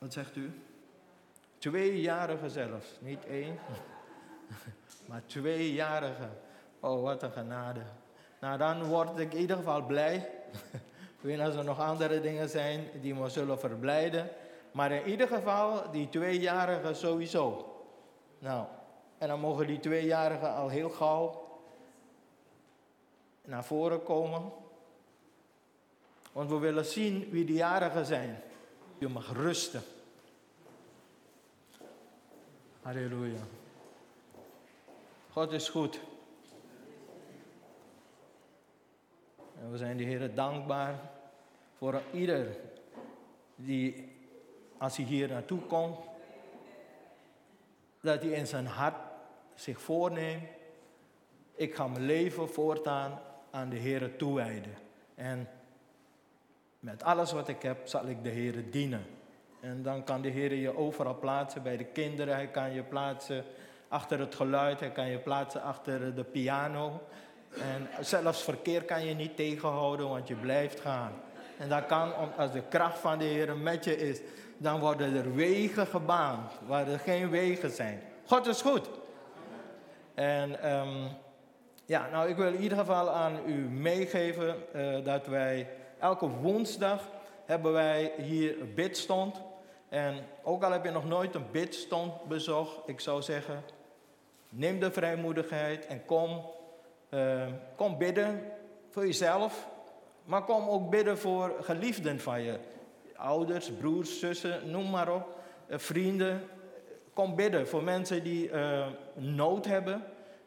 Wat zegt u? 2-jarige zelfs, niet 1, maar 2-jarige. Oh, wat een genade. Nou, dan word ik in ieder geval blij. Ik weet niet of er nog andere dingen zijn die me zullen verblijden. Maar in ieder geval, die 2-jarige sowieso. Nou, en dan mogen die 2-jarigen al heel gauw naar voren komen. Want we willen zien wie de jarigen zijn. Je mag rusten. Halleluja. God is goed. En we zijn de Heer dankbaar voor ieder die, als hij hier naartoe komt, dat hij in zijn hart zich voorneemt: ik ga mijn leven voortaan aan de Heer toewijden. En met alles wat ik heb, zal ik de Heer dienen. En dan kan de Heer je overal plaatsen, bij de kinderen. Hij kan je plaatsen achter het geluid. Hij kan je plaatsen achter de piano. En zelfs verkeer kan je niet tegenhouden, want je blijft gaan. En dat kan, als de kracht van de Heer met je is, dan worden er wegen gebaand waar er geen wegen zijn. God is goed. En nou, ik wil in ieder geval aan u meegeven dat wij elke woensdag hebben wij hier een bidstond. En ook al heb je nog nooit een bidstond bezocht, ik zou zeggen, neem de vrijmoedigheid en kom bidden voor jezelf. Maar kom ook bidden voor geliefden van je. Ouders, broers, zussen, noem maar op. Vrienden. Kom bidden voor mensen die nood hebben.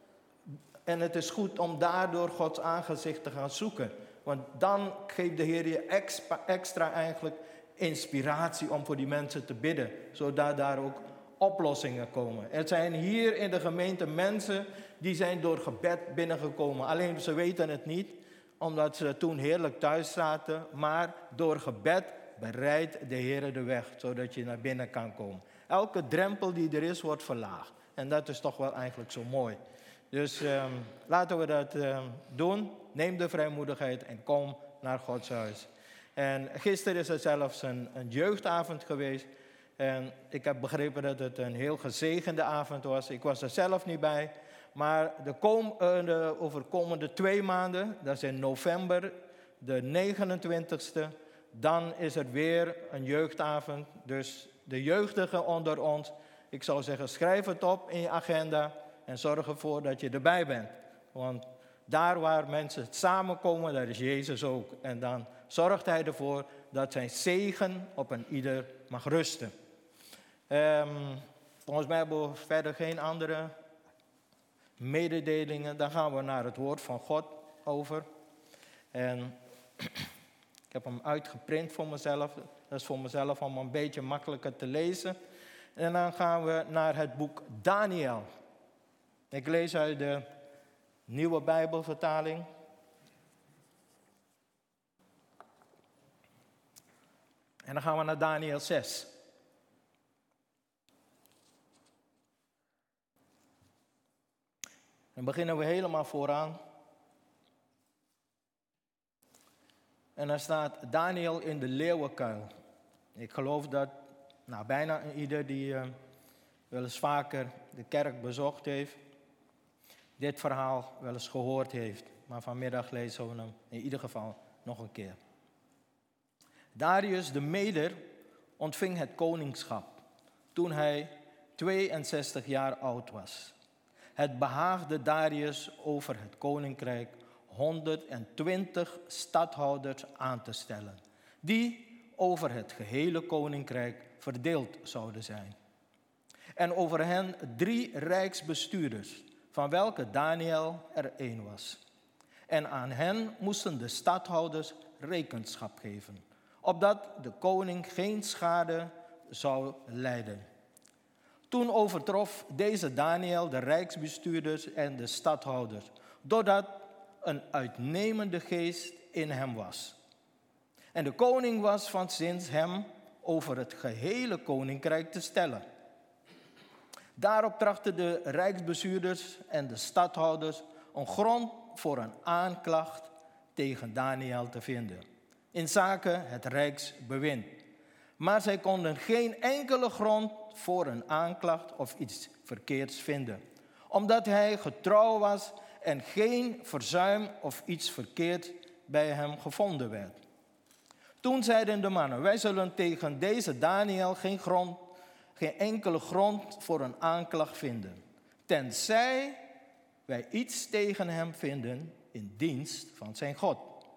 En het is goed om daardoor Gods aangezicht te gaan zoeken. Want dan geeft de Heer je extra eigenlijk inspiratie om voor die mensen te bidden. Zodat daar ook oplossingen komen. Er zijn hier in de gemeente mensen die zijn door gebed binnengekomen. Alleen ze weten het niet, omdat ze toen heerlijk thuis zaten. Maar door gebed bereidt de Heer de weg, zodat je naar binnen kan komen. Elke drempel die er is, wordt verlaagd. En dat is toch wel eigenlijk zo mooi. Dus laten we dat doen. Neem de vrijmoedigheid en kom naar Gods huis. En gisteren is er zelfs een jeugdavond geweest. En ik heb begrepen dat het een heel gezegende avond was. Ik was er zelf niet bij. Maar de overkomende 2 maanden, dat is in november, de 29e... dan is er weer een jeugdavond. Dus de jeugdigen onder ons, ik zou zeggen, schrijf het op in je agenda en zorg ervoor dat je erbij bent. Want daar waar mensen samenkomen, daar is Jezus ook. En dan zorgt hij ervoor dat zijn zegen op een ieder mag rusten. Volgens mij hebben we verder geen andere mededelingen. Dan gaan we naar het woord van God over. En ik heb hem uitgeprint voor mezelf. Dat is voor mezelf om een beetje makkelijker te lezen. En dan gaan we naar het boek Daniël. Ik lees uit de Nieuwe Bijbelvertaling. En dan gaan we naar Daniël 6. Dan beginnen we helemaal vooraan. En dan staat Daniël in de leeuwenkuil. Ik geloof dat bijna ieder die wel eens vaker de kerk bezocht heeft, dit verhaal wel eens gehoord heeft. Maar vanmiddag lezen we hem in ieder geval nog een keer. Darius de Meder ontving het koningschap toen hij 62 jaar oud was. Het behaagde Darius over het koninkrijk 120 stadhouders aan te stellen, die over het gehele koninkrijk verdeeld zouden zijn. En over hen 3 rijksbestuurders, van welke Daniël er 1 was. En aan hen moesten de stadhouders rekenschap geven, opdat de koning geen schade zou lijden. Toen overtrof deze Daniël de rijksbestuurders en de stadhouders, doordat een uitnemende geest in hem was. En de koning was van zins hem over het gehele koninkrijk te stellen. Daarop trachten de rijksbestuurders en de stadhouders een grond voor een aanklacht tegen Daniël te vinden, in zake het rijksbewind. Maar zij konden geen enkele grond voor een aanklacht of iets verkeerds vinden, omdat hij getrouw was en geen verzuim of iets verkeerds bij hem gevonden werd. Toen zeiden de mannen: wij zullen tegen deze Daniël geen enkele grond voor een aanklacht vinden, tenzij wij iets tegen hem vinden in dienst van zijn God.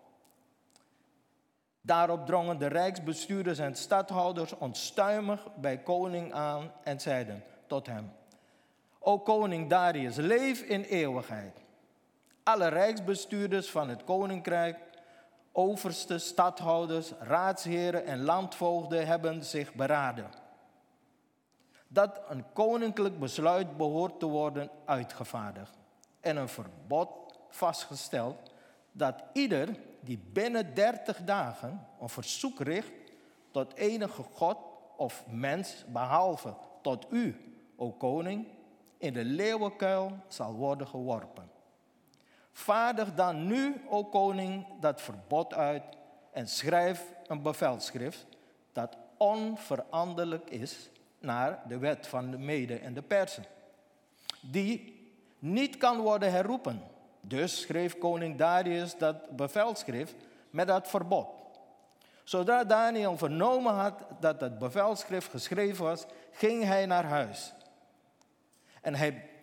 Daarop drongen de rijksbestuurders en stadhouders onstuimig bij koning aan en zeiden tot hem: O koning Darius, leef in eeuwigheid. Alle rijksbestuurders van het koninkrijk, oversten, stadhouders, raadsheren en landvoogden hebben zich beraden dat een koninklijk besluit behoort te worden uitgevaardigd en een verbod vastgesteld dat ieder die binnen 30 dagen een verzoek richt tot enige god of mens, behalve tot u, o koning, in de leeuwenkuil zal worden geworpen. Vaardig dan nu, o koning, dat verbod uit en schrijf een bevelschrift dat onveranderlijk is naar de wet van de Mede en de Persen, die niet kan worden herroepen. Dus schreef koning Darius dat bevelschrift met dat verbod. Zodra Daniël vernomen had dat het bevelschrift geschreven was, ging hij naar huis. En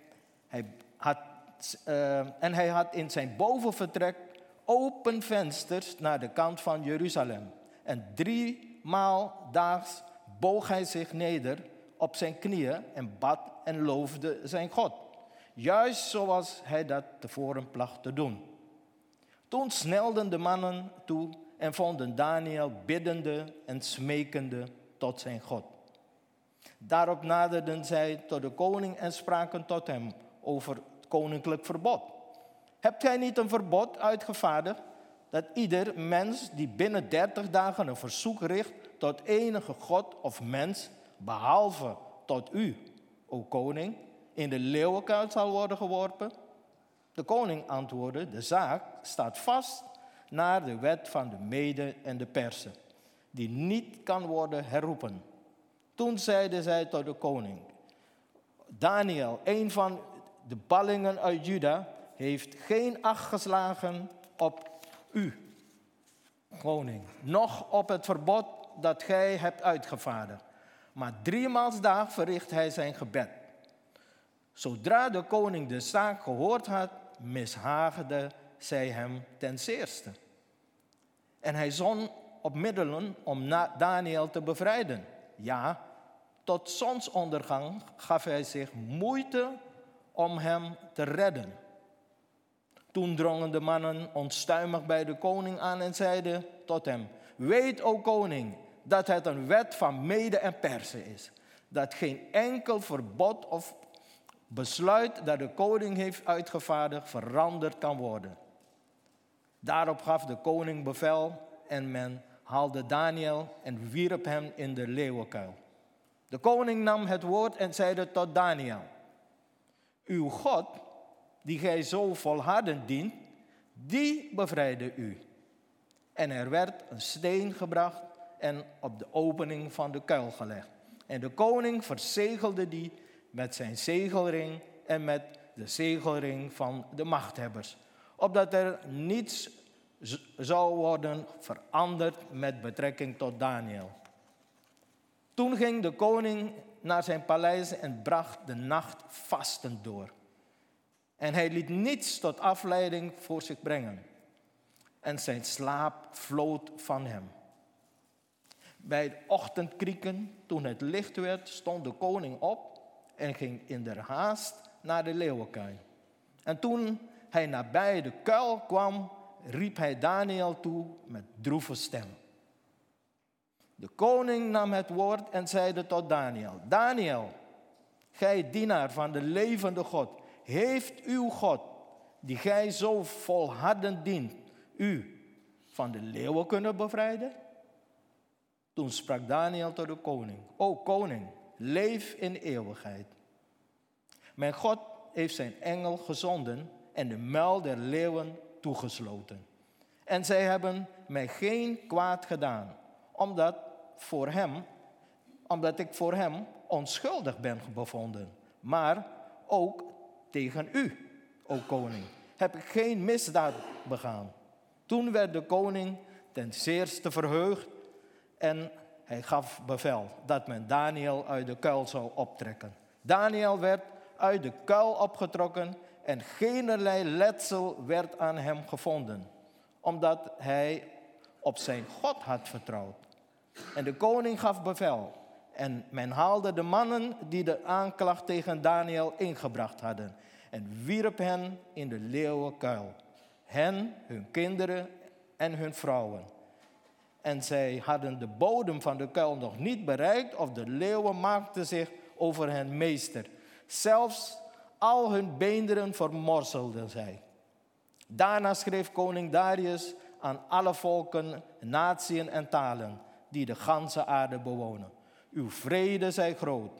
hij had in zijn bovenvertrek open vensters naar de kant van Jeruzalem. En 3 maal daags boog hij zich neder op zijn knieën en bad en loofde zijn God, juist zoals hij dat tevoren placht te doen. Toen snelden de mannen toe en vonden Daniël biddende en smekende tot zijn God. Daarop naderden zij tot de koning en spraken tot hem over het koninklijk verbod. Hebt gij niet een verbod uitgevaardigd dat ieder mens die binnen 30 dagen een verzoek richt tot enige god of mens, behalve tot u, o koning, in de leeuwenkuil zal worden geworpen? De koning antwoordde: de zaak staat vast naar de wet van de Mede en de Persen, die niet kan worden herroepen. Toen zeiden zij tot de koning: Daniël, een van de ballingen uit Juda, heeft geen acht geslagen op u, koning, noch op het verbod dat gij hebt uitgevaardigd. Maar 3 maal dag verricht hij zijn gebed. Zodra de koning de zaak gehoord had, mishaagde zij hem ten zeerste. En hij zon op middelen om Daniël te bevrijden. Ja, tot zonsondergang gaf hij zich moeite om hem te redden. Toen drongen de mannen onstuimig bij de koning aan en zeiden tot hem: weet, o koning, dat het een wet van Mede en Persen is, dat geen enkel verbod of besluit dat de koning heeft uitgevaardigd veranderd kan worden. Daarop gaf de koning bevel en men haalde Daniël en wierp hem in de leeuwenkuil. De koning nam het woord en zeide tot Daniël: uw God, die gij zo volhardend dient, die bevrijdde u. En er werd een steen gebracht en op de opening van de kuil gelegd. En de koning verzegelde die met zijn zegelring en met de zegelring van de machthebbers, opdat er niets zou worden veranderd met betrekking tot Daniël. Toen ging de koning naar zijn paleis en bracht de nacht vastend door. En hij liet niets tot afleiding voor zich brengen. En zijn slaap vlood van hem. Bij het ochtendkrieken, toen het licht werd, stond de koning op en ging in der haast naar de leeuwenkuil. En toen hij nabij de kuil kwam, riep hij Daniël toe met droeve stem. De koning nam het woord en zeide tot Daniël: Daniël, gij dienaar van de levende God, heeft uw God, die gij zo volhardend dient, u van de leeuwen kunnen bevrijden? Toen sprak Daniël tot de koning: O koning, leef in eeuwigheid. Mijn God heeft zijn engel gezonden en de muil der leeuwen toegesloten. En zij hebben mij geen kwaad gedaan, omdat omdat ik voor hem onschuldig ben bevonden. Maar ook tegen u, o koning, heb ik geen misdaad begaan. Toen werd de koning ten zeerste verheugd en hij gaf bevel dat men Daniel uit de kuil zou optrekken. Daniel werd uit de kuil opgetrokken en geenerlei letsel werd aan hem gevonden, omdat hij op zijn God had vertrouwd. En de koning gaf bevel en men haalde de mannen die de aanklacht tegen Daniel ingebracht hadden en wierp hen in de leeuwenkuil, hen, hun kinderen en hun vrouwen. En zij hadden de bodem van de kuil nog niet bereikt of de leeuwen maakten zich over hen meester. Zelfs al hun beenderen vermorselden zij. Daarna schreef koning Darius aan alle volken, natieën en talen die de ganse aarde bewonen: uw vrede zij groot.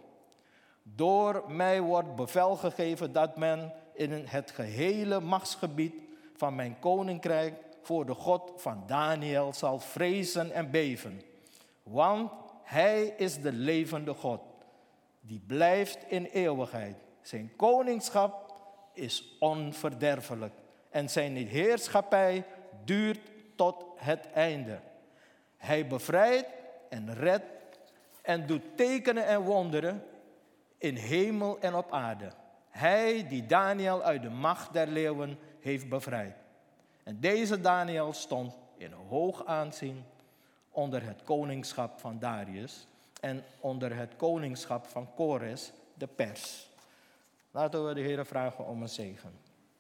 Door mij wordt bevel gegeven dat men in het gehele machtsgebied van mijn koninkrijk voor de God van Daniel zal vrezen en beven. Want hij is de levende God, die blijft in eeuwigheid. Zijn koningschap is onverderfelijk en zijn heerschappij duurt tot het einde. Hij bevrijdt en redt en doet tekenen en wonderen in hemel en op aarde. Hij die Daniel uit de macht der leeuwen heeft bevrijd. En deze Daniel stond in hoog aanzien onder het koningschap van Darius en onder het koningschap van Kores, de pers. Laten we de Heer vragen om een zegen.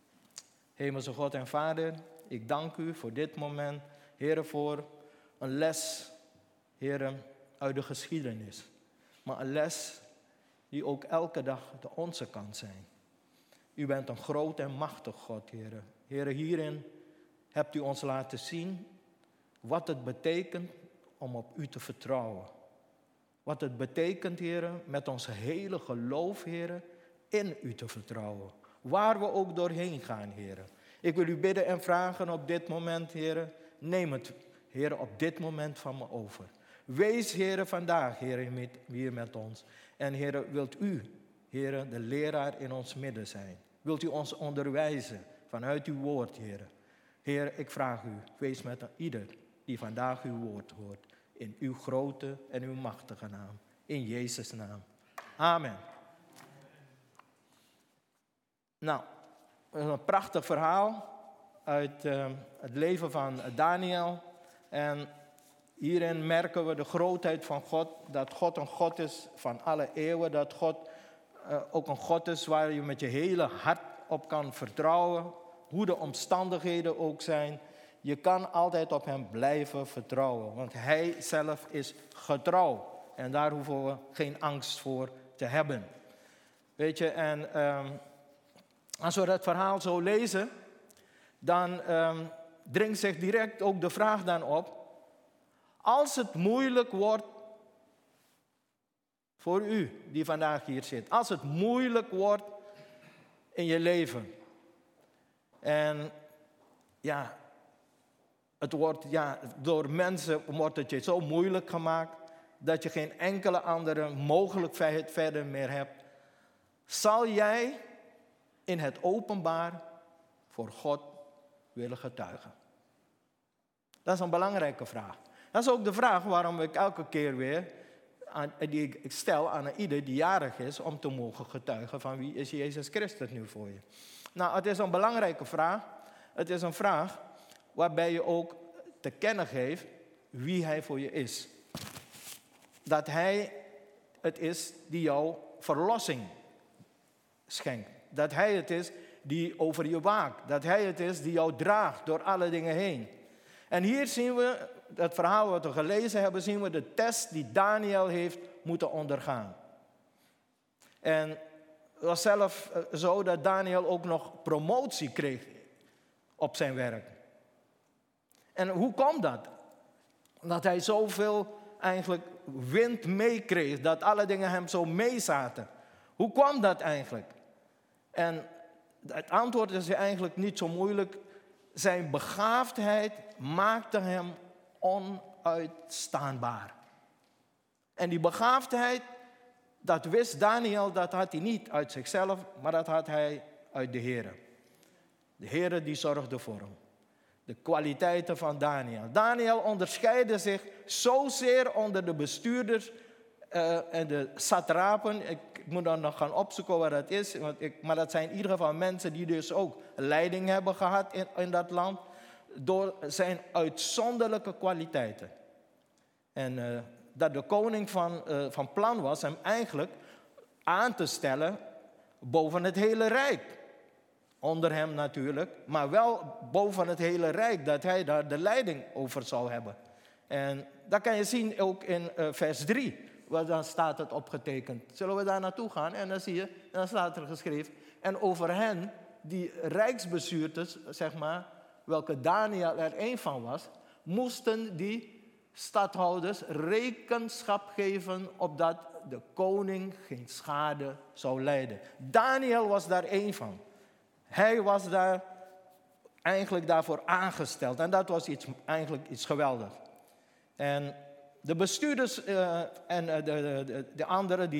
Hemelse God en Vader, ik dank u voor dit moment, Heer, voor een les, Heer, uit de geschiedenis. Maar een les die ook elke dag de onze kan zijn. U bent een groot en machtig God, Heer. Heer, hierin hebt u ons laten zien wat het betekent om op u te vertrouwen. Wat het betekent, Heer, met ons hele geloof, Heer, in u te vertrouwen. Waar we ook doorheen gaan, Heer. Ik wil u bidden en vragen op dit moment, Heer, neem het, Heer, op dit moment van me over. Wees, Heer, vandaag, Heer, hier met ons. En Heer, wilt u, Heer, de leraar in ons midden zijn? Wilt u ons onderwijzen vanuit uw woord, Heer? Heer, ik vraag u, wees met ieder die vandaag uw woord hoort. In uw grote en uw machtige naam. In Jezus' naam. Amen. Nou, een prachtig verhaal uit het leven van Daniel. En hierin merken we de grootheid van God. Dat God een God is van alle eeuwen. Dat God ook een God is waar je met je hele hart op kan vertrouwen. Hoe de omstandigheden ook zijn. Je kan altijd op hem blijven vertrouwen. Want hij zelf is getrouw. En daar hoeven we geen angst voor te hebben. Weet je, en als we dat verhaal zo lezen, dan dringt zich direct ook de vraag dan op. Als het moeilijk wordt voor u die vandaag hier zit. Als het moeilijk wordt in je leven. En ja, door mensen wordt het je zo moeilijk gemaakt dat je geen enkele andere mogelijkheid verder meer hebt. Zal jij in het openbaar voor God willen getuigen? Dat is een belangrijke vraag. Dat is ook de vraag waarom ik elke keer weer die ik stel aan ieder die jarig is om te mogen getuigen van wie is Jezus Christus nu voor je. Nou, het is een belangrijke vraag. Het is een vraag waarbij je ook te kennen geeft wie hij voor je is. Dat hij het is die jou verlossing schenkt. Dat hij het is die over je waakt. Dat hij het is die jou draagt door alle dingen heen. En hier zien we, het verhaal wat we gelezen hebben, zien we de test die Daniel heeft moeten ondergaan. En het was zelf zo dat Daniel ook nog promotie kreeg op zijn werk. En hoe kwam dat? Dat hij zoveel eigenlijk wind meekreeg, dat alle dingen hem zo meezaten. Hoe kwam dat eigenlijk? En het antwoord is eigenlijk niet zo moeilijk. Zijn begaafdheid maakte hem onuitstaanbaar. En die begaafdheid, dat wist Daniel, dat had hij niet uit zichzelf, maar dat had hij uit de Heer. De Heer die zorgde voor hem. De kwaliteiten van Daniel. Daniel onderscheidde zich zozeer onder de bestuurders en de satrapen. Ik moet dan nog gaan opzoeken wat dat is. Maar dat zijn in ieder geval mensen die dus ook leiding hebben gehad in dat land. Door zijn uitzonderlijke kwaliteiten. En dat de koning van plan was hem eigenlijk aan te stellen boven het hele rijk. Onder hem natuurlijk, maar wel boven het hele rijk, dat hij daar de leiding over zou hebben. En dat kan je zien ook in vers 3, waar dan staat het opgetekend. Zullen we daar naartoe gaan? En dan zie je, dan staat er geschreven. En over hen, die rijksbestuurders, zeg maar, welke Daniel er één van was, moesten die stadhouders rekenschap geven opdat de koning geen schade zou lijden. Daniel was daar één van. Hij was daar eigenlijk daarvoor aangesteld. En dat was eigenlijk iets geweldigs. En de bestuurders en de anderen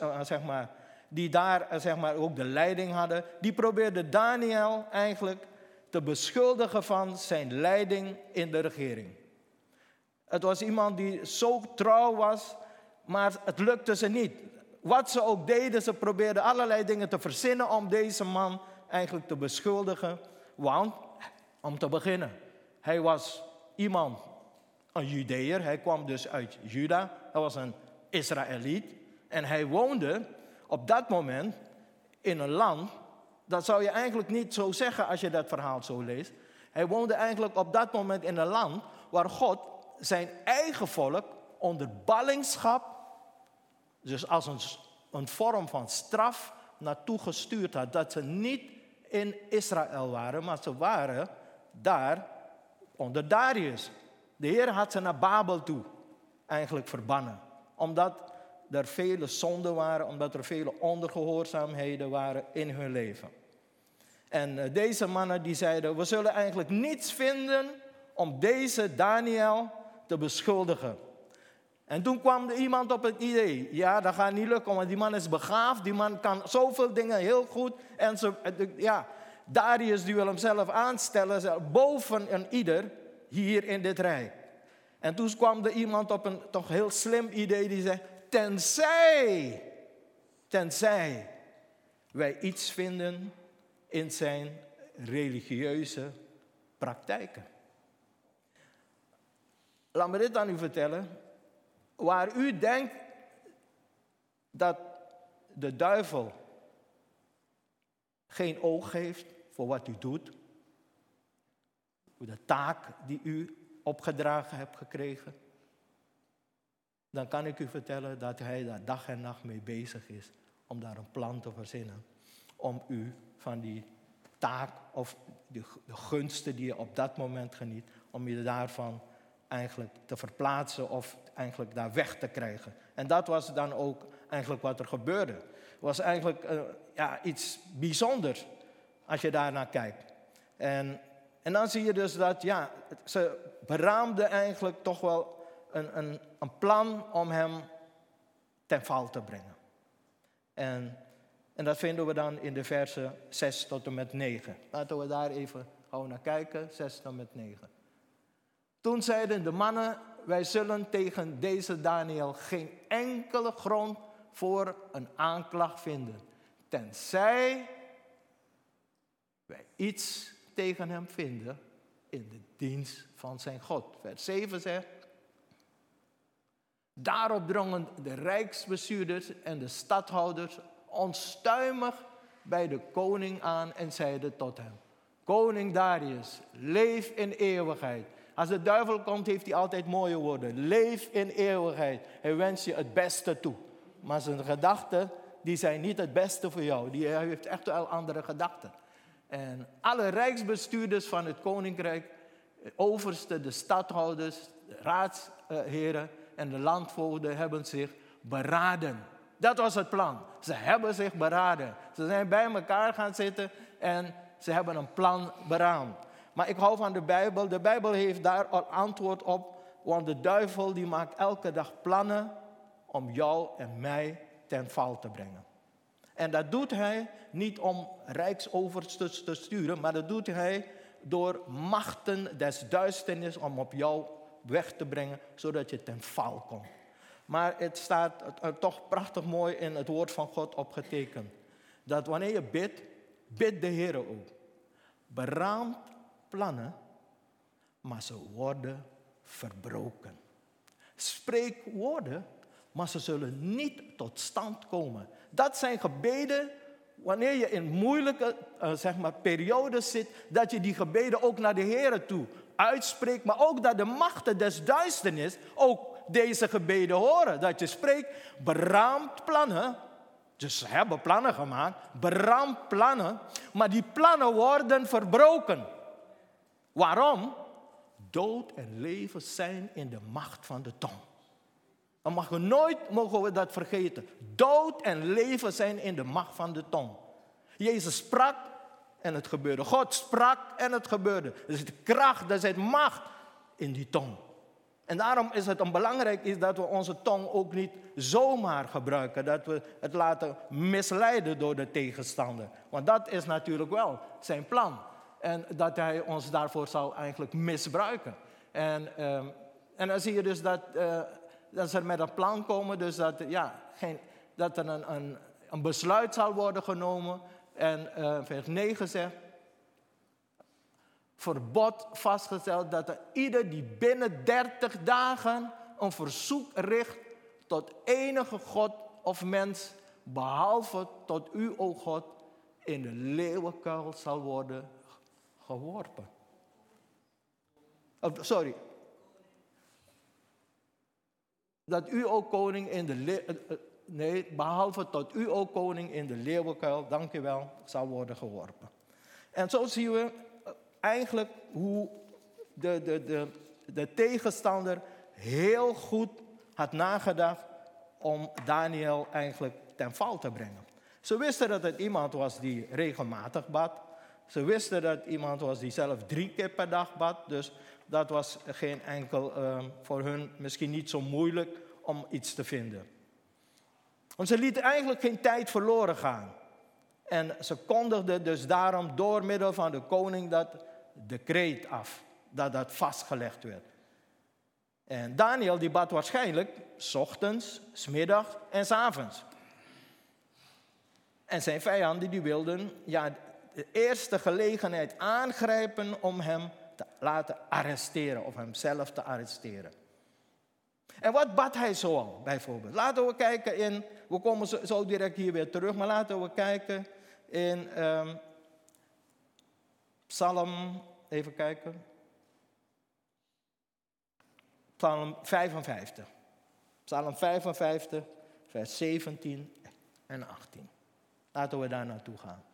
die daar ook de leiding hadden, die probeerden Daniel eigenlijk te beschuldigen van zijn leiding in de regering. Het was iemand die zo trouw was, maar het lukte ze niet. Wat ze ook deden, ze probeerden allerlei dingen te verzinnen om deze man eigenlijk te beschuldigen. Want, om te beginnen, hij was iemand, een Judeër. Hij kwam dus uit Juda. Hij was een Israëliet. En hij woonde op dat moment in een land, dat zou je eigenlijk niet zo zeggen als je dat verhaal zo leest. Hij woonde eigenlijk op dat moment in een land waar God zijn eigen volk onder ballingschap, dus als een vorm van straf, naartoe gestuurd had. Dat ze niet in Israël waren, maar ze waren daar onder Darius. De Heer had ze naar Babel toe eigenlijk verbannen. Omdat er vele zonden waren, omdat er vele ongehoorzaamheden waren in hun leven. En deze mannen die zeiden, we zullen eigenlijk niets vinden om deze Daniel te beschuldigen. En toen kwam er iemand op het idee, ja, dat gaat niet lukken, want die man is begaafd, die man kan zoveel dingen heel goed. En Darius die wil hem zelf aanstellen, boven een ieder hier in dit rijk. En toen kwam er iemand op een toch heel slim idee die zei, tenzij wij iets vinden in zijn religieuze praktijken. Laat me dit aan u vertellen. Waar u denkt dat de duivel geen oog heeft voor wat u doet, voor de taak die u opgedragen hebt gekregen, dan kan ik u vertellen dat hij daar dag en nacht mee bezig is om daar een plan te verzinnen. Om u van die taak of de gunsten die je op dat moment geniet, om je daarvan eigenlijk te verplaatsen of eigenlijk daar weg te krijgen. En dat was dan ook eigenlijk wat er gebeurde. Het was eigenlijk iets bijzonders als je daarnaar kijkt. En dan zie je dus dat ze beraamden eigenlijk toch wel een plan om hem ten val te brengen. En dat vinden we dan in de versen 6 tot en met 9. Laten we daar even gauw naar kijken, 6 tot en met 9. Toen zeiden de mannen, wij zullen tegen deze Daniel geen enkele grond voor een aanklacht vinden. Tenzij wij iets tegen hem vinden in de dienst van zijn God. Vers 7 zegt, daarop drongen de rijksbestuurders en de stadhouders onstuimig bij de koning aan en zeiden tot hem, koning Darius, leef in eeuwigheid. Als de duivel komt, heeft hij altijd mooie woorden. Leef in eeuwigheid. Hij wenst je het beste toe. Maar zijn gedachten, die zijn niet het beste voor jou. Hij heeft echt wel andere gedachten. En alle rijksbestuurders van het koninkrijk, oversten, de stadhouders, de raadsheren en de landvoogden hebben zich beraden. Dat was het plan. Ze hebben zich beraden. Ze zijn bij elkaar gaan zitten en ze hebben een plan beraamd. Maar ik hou van de Bijbel. De Bijbel heeft daar al antwoord op. Want de duivel die maakt elke dag plannen om jou en mij ten val te brengen. En dat doet hij niet om rijksoversten te sturen, maar dat doet hij door machten des duisternis om op jou weg te brengen, zodat je ten val komt. Maar het staat toch prachtig mooi in het woord van God opgetekend. Dat wanneer je bidt, bid de Heer ook. Beraamt plannen, maar ze worden verbroken. Spreek woorden, maar ze zullen niet tot stand komen. Dat zijn gebeden, wanneer je in moeilijke periodes zit, dat je die gebeden ook naar de Heer toe uitspreekt, maar ook dat de machten des duisternis ook deze gebeden horen. Dat je spreekt, beraamt plannen, dus ze hebben plannen gemaakt, beraamt plannen, maar die plannen worden verbroken. Waarom? Dood en leven zijn in de macht van de tong. Dan mogen we dat vergeten. Dood en leven zijn in de macht van de tong. Jezus sprak en het gebeurde. God sprak en het gebeurde. Er zit kracht, er zit macht in die tong. En daarom is het belangrijk dat we onze tong ook niet zomaar gebruiken. Dat we het laten misleiden door de tegenstander. Want dat is natuurlijk wel zijn plan. En dat hij ons daarvoor zal eigenlijk misbruiken. En dan zie je dus dat ze met een plan komen. Dus dat er een besluit zal worden genomen. En vers 9 zegt, verbod vastgesteld dat er ieder die binnen 30 dagen een verzoek richt tot enige God of mens, behalve tot u, o God, in de leeuwenkuil zal worden geworpen. Dat u, o koning, in de behalve tot u, o koning, in de leeuwenkuil, dank u wel, zal worden geworpen. En zo zien we eigenlijk hoe de tegenstander heel goed had nagedacht om Daniel eigenlijk ten val te brengen. Ze wisten dat het iemand was die regelmatig bad. Ze wisten dat het iemand was die zelf 3 keer per dag bad. Dus dat was geen enkel, voor hun misschien niet zo moeilijk om iets te vinden. Want ze lieten eigenlijk geen tijd verloren gaan. En ze kondigden dus daarom door middel van de koning dat decreet af. Dat vastgelegd werd. En Daniel die bad waarschijnlijk 's ochtends, 's middags en 's avonds. En zijn vijanden die wilden de eerste gelegenheid aangrijpen om hem te laten arresteren. Of hem zelf te arresteren. En wat bad hij zoal bijvoorbeeld? Laten we kijken in, we komen zo direct hier weer terug, maar laten we kijken in Psalm, even kijken. Psalm 55. Psalm 55, vers 17 en 18. Laten we daar naartoe gaan.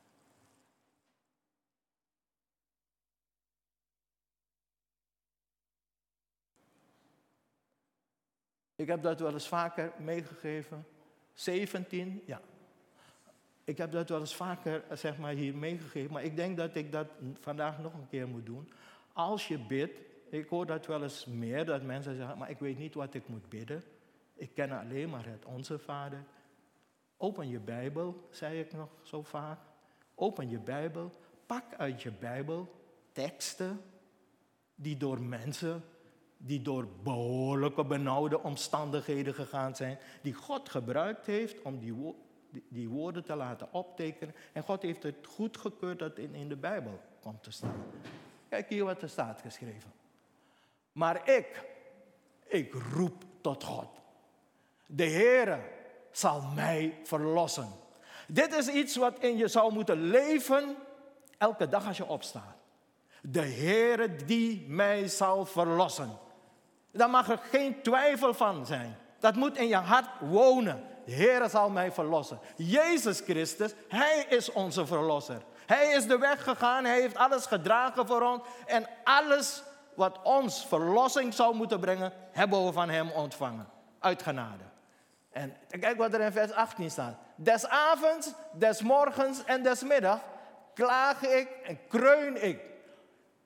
Ik heb dat wel eens vaker meegegeven. 17, ja. Ik heb dat wel eens vaker hier meegegeven. Maar ik denk dat ik dat vandaag nog een keer moet doen. Als je bidt, ik hoor dat wel eens meer, dat mensen zeggen, maar ik weet niet wat ik moet bidden. Ik ken alleen maar het Onze Vader. Open je Bijbel, zei ik nog zo vaak. Open je Bijbel, pak uit je Bijbel teksten die door mensen, die door behoorlijke benauwde omstandigheden gegaan zijn, die God gebruikt heeft om die woorden te laten optekenen. En God heeft het goedgekeurd dat in de Bijbel komt te staan. Kijk hier wat er staat geschreven. Maar ik roep tot God. De Heere zal mij verlossen. Dit is iets wat in je zou moeten leven elke dag als je opstaat. De Heere die mij zal verlossen. Daar mag er geen twijfel van zijn. Dat moet in je hart wonen. De Heere zal mij verlossen. Jezus Christus, Hij is onze verlosser. Hij is de weg gegaan, Hij heeft alles gedragen voor ons. En alles wat ons verlossing zou moeten brengen, hebben we van Hem ontvangen. Uit genade. En kijk wat er in vers 18 staat. Des avonds, des morgens en des middags klaag ik en kreun ik.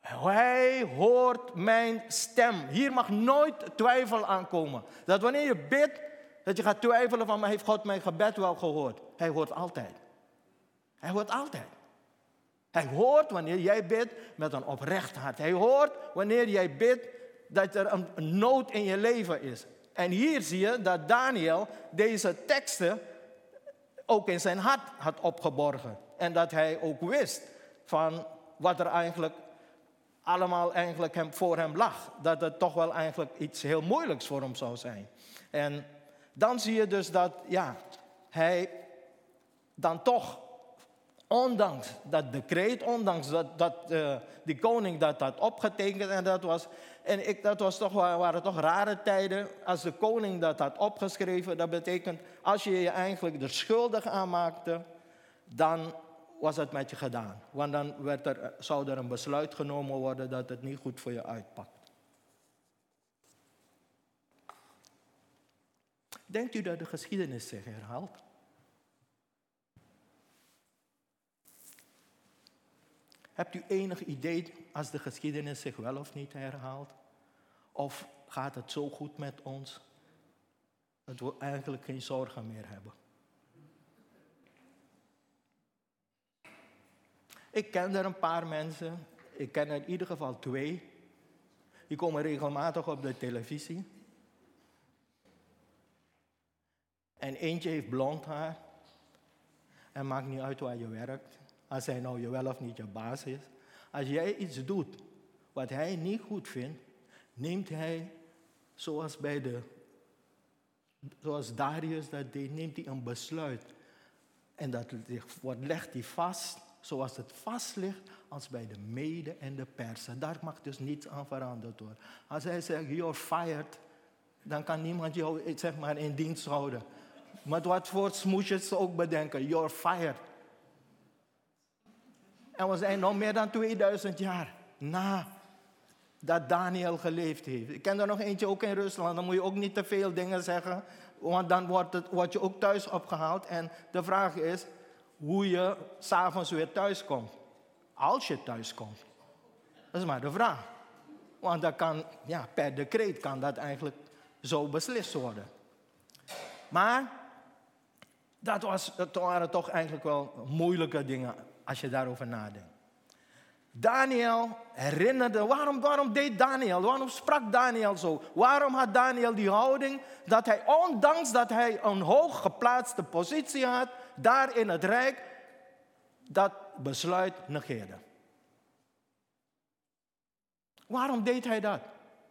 Hij hoort mijn stem. Hier mag nooit twijfel aankomen. Dat wanneer je bidt, dat je gaat twijfelen van, maar heeft God mijn gebed wel gehoord? Hij hoort altijd. Hij hoort altijd. Hij hoort wanneer jij bidt met een oprecht hart. Hij hoort wanneer jij bidt dat er een nood in je leven is. En hier zie je dat Daniel deze teksten ook in zijn hart had opgeborgen. En dat hij ook wist van wat er eigenlijk allemaal voor hem lag. Dat het toch wel eigenlijk iets heel moeilijks voor hem zou zijn. En dan zie je dus dat hij dan toch, ondanks dat decreet, ondanks dat die koning dat had opgetekend, en waren toch rare tijden. Als de koning dat had opgeschreven, dat betekent, als je je eigenlijk er schuldig aan maakte, dan was het met je gedaan. Want dan zou er een besluit genomen worden dat het niet goed voor je uitpakt. Denkt u dat de geschiedenis zich herhaalt? Hebt u enig idee als de geschiedenis zich wel of niet herhaalt? Of gaat het zo goed met ons dat we eigenlijk geen zorgen meer hebben? Ik ken er een paar mensen. Ik ken er in ieder geval 2. Die komen regelmatig op de televisie. En eentje heeft blond haar. En maakt niet uit waar je werkt. Als hij nou je wel of niet je baas is. Als jij iets doet wat hij niet goed vindt, neemt hij, zoals Darius dat deed, neemt hij een besluit. En dat legt hij vast, zoals het vast ligt, als bij de Mede en de Persen. Daar mag dus niets aan veranderd worden. Als hij zegt, you're fired, dan kan niemand jou in dienst houden. Met wat voor smoesjes ze ook bedenken, you're fired. En we zijn nog meer dan 2000 jaar na dat Daniel geleefd heeft. Ik ken er nog eentje ook in Rusland. Dan moet je ook niet te veel dingen zeggen. Want dan word je ook thuis opgehaald. En de vraag is hoe je 's avonds weer thuis komt. Als je thuis komt. Dat is maar de vraag. Want dat kan, per decreet kan dat eigenlijk zo beslist worden. Maar dat waren toch eigenlijk wel moeilijke dingen als je daarover nadenkt. Daniel herinnerde, waarom deed Daniel, waarom sprak Daniel zo? Waarom had Daniel die houding dat hij, ondanks dat hij een hoog geplaatste positie had, daar in het rijk, dat besluit negeerde? Waarom deed hij dat?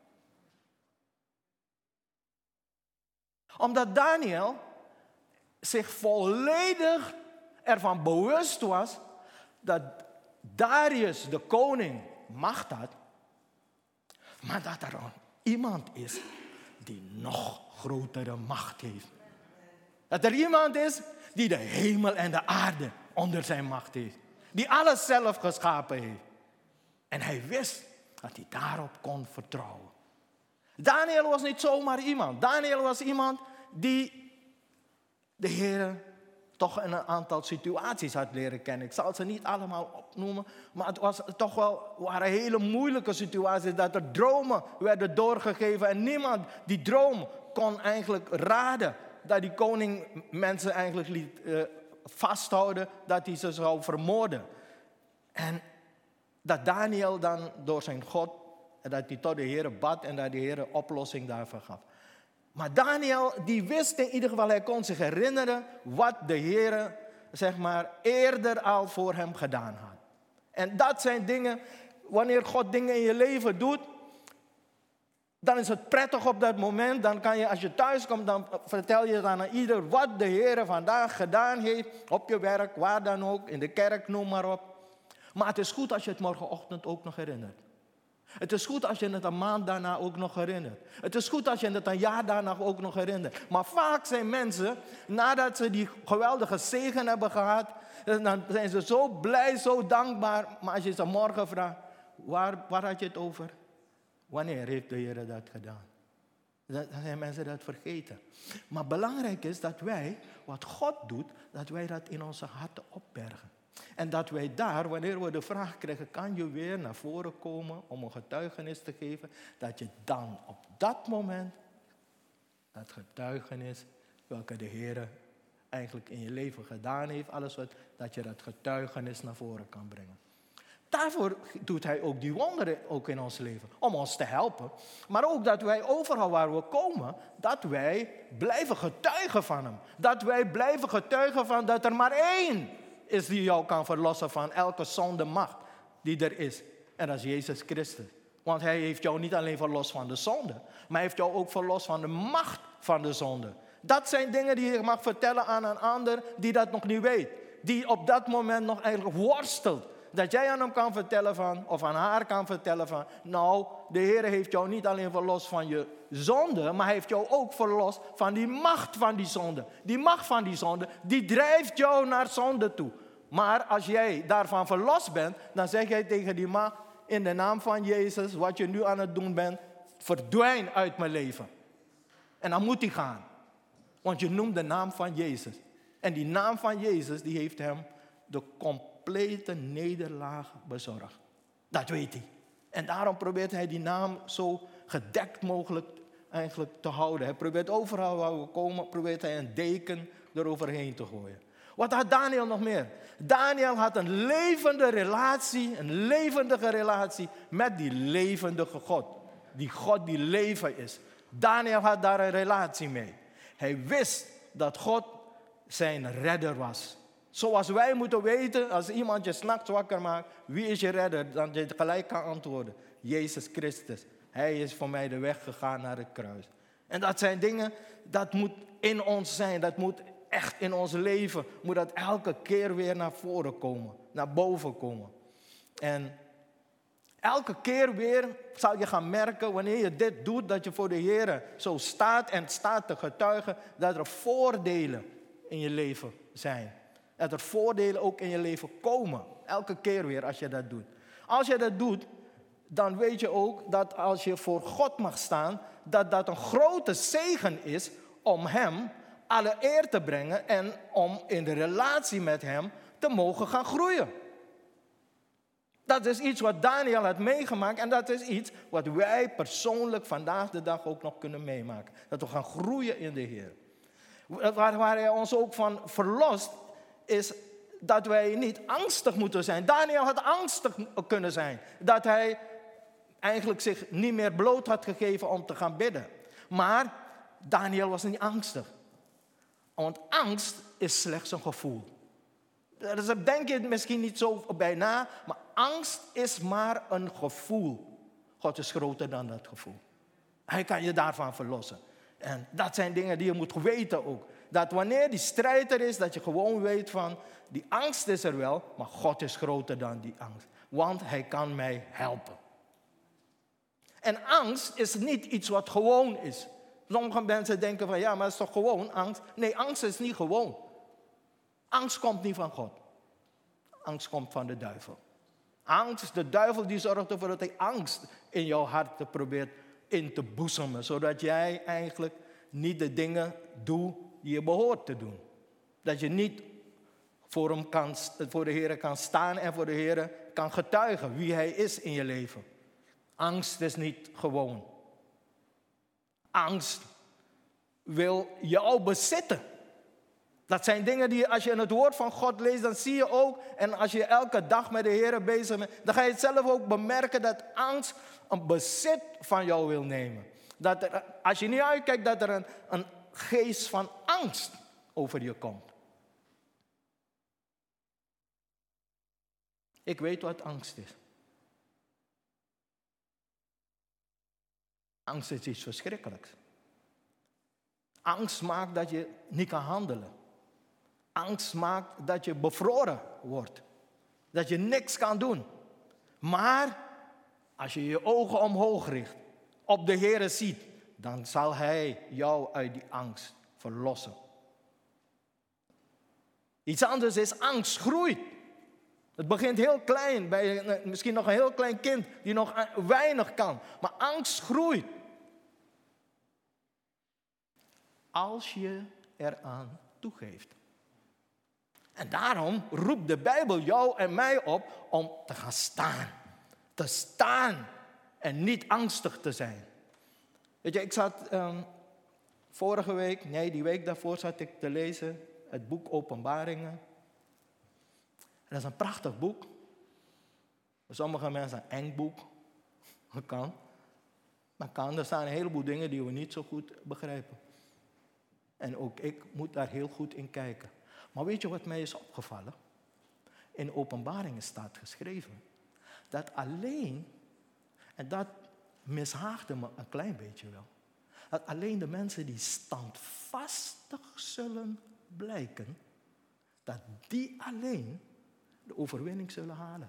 Omdat Daniel zich volledig ervan bewust was dat Darius, de koning, macht had, maar dat er iemand is die nog grotere macht heeft. Dat er iemand is die de hemel en de aarde onder zijn macht heeft. Die alles zelf geschapen heeft. En hij wist dat hij daarop kon vertrouwen. Daniel was niet zomaar iemand. Daniel was iemand die de Heer toch in een aantal situaties had leren kennen. Ik zal ze niet allemaal opnoemen, maar het waren hele moeilijke situaties, dat er dromen werden doorgegeven en niemand die droom kon eigenlijk raden dat die koning mensen eigenlijk liet vasthouden, dat hij ze zou vermoorden. En dat Daniel dan door zijn God, dat hij tot de Heer bad en dat de Heer oplossing daarvoor gaf. Maar Daniel, die wist in ieder geval, hij kon zich herinneren wat de Heer, eerder al voor hem gedaan had. En dat zijn dingen, wanneer God dingen in je leven doet, dan is het prettig op dat moment. Dan kan je, als je thuis komt, dan vertel je dan aan ieder wat de Heer vandaag gedaan heeft. Op je werk, waar dan ook, in de kerk, noem maar op. Maar het is goed als je het morgenochtend ook nog herinnert. Het is goed als je het een maand daarna ook nog herinnert. Het is goed als je het een jaar daarna ook nog herinnert. Maar vaak zijn mensen, nadat ze die geweldige zegen hebben gehad, dan zijn ze zo blij, zo dankbaar. Maar als je ze morgen vraagt, waar had je het over? Wanneer heeft de Heer dat gedaan? Dan zijn mensen dat vergeten. Maar belangrijk is dat wij, wat God doet, dat wij dat in onze harten opbergen. En dat wij daar, wanneer we de vraag krijgen, kan je weer naar voren komen om een getuigenis te geven, dat je dan op dat moment dat getuigenis, welke de Heer eigenlijk in je leven gedaan heeft, alles wat, dat je dat getuigenis naar voren kan brengen. Daarvoor doet hij ook die wonderen ook in ons leven, om ons te helpen. Maar ook dat wij overal waar we komen, dat wij blijven getuigen van hem. Dat wij blijven getuigen van dat er maar één is die jou kan verlossen van elke zonde macht die er is. En dat is Jezus Christus. Want hij heeft jou niet alleen verlost van de zonde, maar hij heeft jou ook verlost van de macht van de zonde. Dat zijn dingen die je mag vertellen aan een ander die dat nog niet weet. Die op dat moment nog eigenlijk worstelt. Dat jij aan hem kan vertellen van, of aan haar kan vertellen van, nou, de Heer heeft jou niet alleen verlost van je zonde, maar hij heeft jou ook verlost van die macht van die zonde. Die macht van die zonde, die drijft jou naar zonde toe. Maar als jij daarvan verlost bent, dan zeg jij tegen die macht, in de naam van Jezus, wat je nu aan het doen bent, verdwijn uit mijn leven. En dan moet hij gaan. Want je noemt de naam van Jezus. En die naam van Jezus, die heeft hem de complete nederlaag bezorgd. Dat weet hij. En daarom probeert hij die naam zo gedekt mogelijk eigenlijk te houden. Hij probeert overal waar we komen, probeert hij een deken eroverheen te gooien. Wat had Daniel nog meer? Daniel had een levendige relatie met die levendige God. Die God die leven is. Daniel had daar een relatie mee. Hij wist dat God zijn redder was. Zoals wij moeten weten, als iemand je 's nachts wakker maakt, wie is je redder? Dan je gelijk kan antwoorden, Jezus Christus. Hij is voor mij de weg gegaan naar het kruis. En dat zijn dingen, dat moet in ons zijn. Dat moet echt in ons leven, moet dat elke keer weer naar voren komen. Naar boven komen. En elke keer weer zal je gaan merken, wanneer je dit doet, dat je voor de Heer zo staat en staat te getuigen, dat er voordelen in je leven zijn. Dat er voordelen ook in je leven komen. Elke keer weer als je dat doet. Als je dat doet, dan weet je ook dat als je voor God mag staan, dat dat een grote zegen is om hem alle eer te brengen en om in de relatie met hem te mogen gaan groeien. Dat is iets wat Daniel had meegemaakt en dat is iets wat wij persoonlijk vandaag de dag ook nog kunnen meemaken. Dat we gaan groeien in de Heer. Waar hij ons ook van verlost, is dat wij niet angstig moeten zijn. Daniel had angstig kunnen zijn. Dat hij eigenlijk zich niet meer bloot had gegeven om te gaan bidden. Maar Daniel was niet angstig. Want angst is slechts een gevoel. Dus daar denk je misschien niet zo bij na, maar angst is maar een gevoel. God is groter dan dat gevoel. Hij kan je daarvan verlossen. En dat zijn dingen die je moet weten ook. Dat wanneer die strijd er is, dat je gewoon weet van, die angst is er wel, maar God is groter dan die angst. Want hij kan mij helpen. En angst is niet iets wat gewoon is. Sommige mensen denken van, ja, maar het is toch gewoon angst? Nee, angst is niet gewoon. Angst komt niet van God. Angst komt van de duivel. Angst, de duivel die zorgt ervoor dat hij angst in jouw hart probeert in te boezemen. Zodat jij eigenlijk niet de dingen doet die je behoort te doen. Dat je niet voor de Heer kan staan en voor de Heer kan getuigen wie hij is in je leven. Angst is niet gewoon. Angst wil jou bezitten. Dat zijn dingen die als je in het woord van God leest, dan zie je ook. En als je elke dag met de Heer bezig bent, dan ga je het zelf ook bemerken dat angst een bezit van jou wil nemen. Dat er, als je niet uitkijkt, dat er een geest van angst over je komt. Ik weet wat angst is. Angst is iets verschrikkelijks. Angst maakt dat je niet kan handelen. Angst maakt dat je bevroren wordt. Dat je niks kan doen. Maar als je je ogen omhoog richt, op de Heere ziet, dan zal Hij jou uit die angst verlossen. Iets anders is angst groeit. Het begint heel klein, bij misschien nog een heel klein kind die nog weinig kan. Maar angst groeit. Als je eraan toegeeft. En daarom roept de Bijbel jou en mij op om te gaan staan. Te staan en niet angstig te zijn. Weet je, ik zat vorige week, nee, die week daarvoor zat ik te lezen het boek Openbaringen. En dat is een prachtig boek. Voor sommige mensen een eng boek. Dat kan. Maar kan. Er staan een heleboel dingen die we niet zo goed begrijpen. En ook ik moet daar heel goed in kijken. Maar weet je wat mij is opgevallen? In Openbaringen staat geschreven dat alleen, en dat mishaagde me een klein beetje wel, dat alleen de mensen die standvastig zullen blijken, dat die alleen de overwinning zullen halen.